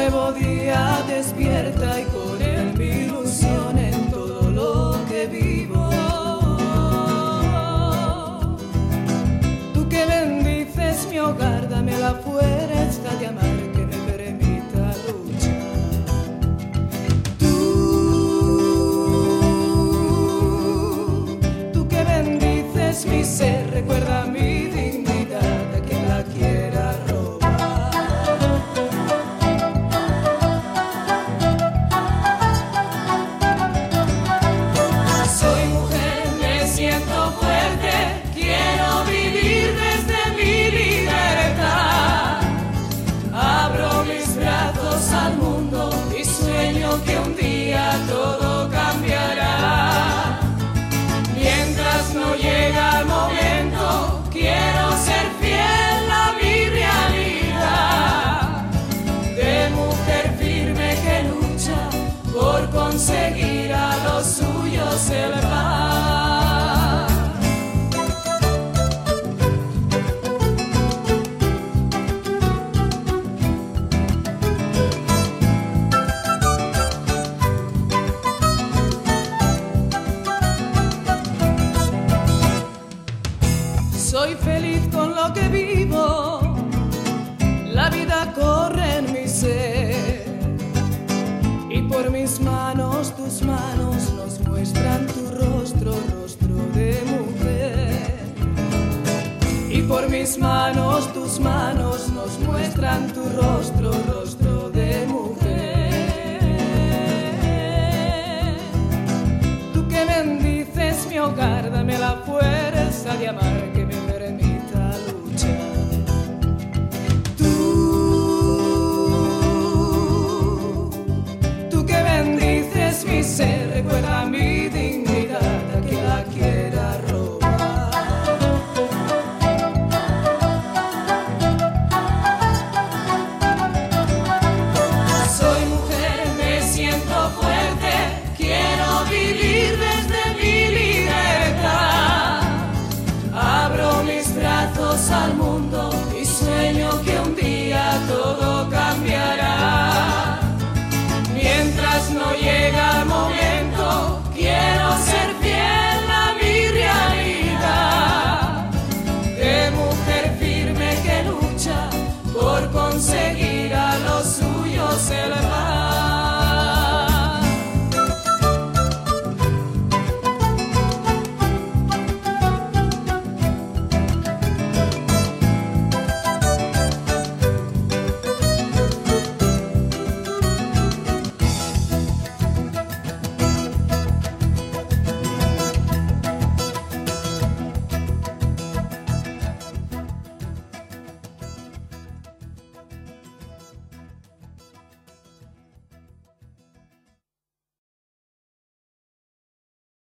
nuevo día despierta y con él mi ilusión en todo lo que vivo. Tú que bendices mi hogar, dame la fuerza de amar que me permita luchar. Tú que bendices mi ser, recuerda mi dignidad a quien la quiera robar. Soy mujer, me siento fuerte, quiero vivir desde mi libertad. Abro mis brazos al mundo y sueño que un día todo cambiará. Mientras no llega el momento, quiero ser fiel a mi realidad. De mujer firme que lucha por conseguir a los suyos el pan. Soy feliz con lo que vivo, la vida corre en mi ser. Y por mis manos, tus manos nos muestran tu rostro, rostro de mujer. Y por mis manos, tus manos nos muestran tu rostro, rostro de mujer. Tú que bendices mi hogar, dame la fuerza de amar que me permita luchar. Tú que bendices mi ser, recuerda mi dignidad a quien la quiera robar. Soy mujer, me siento fuerte, quiero vivir desde mi libertad. Abro mis brazos al mundo y sueño que un día todo cambiará. Mientras no llega el momento, quiero ser fiel a mi realidad. De mujer firme que lucha por conseguir a los suyos el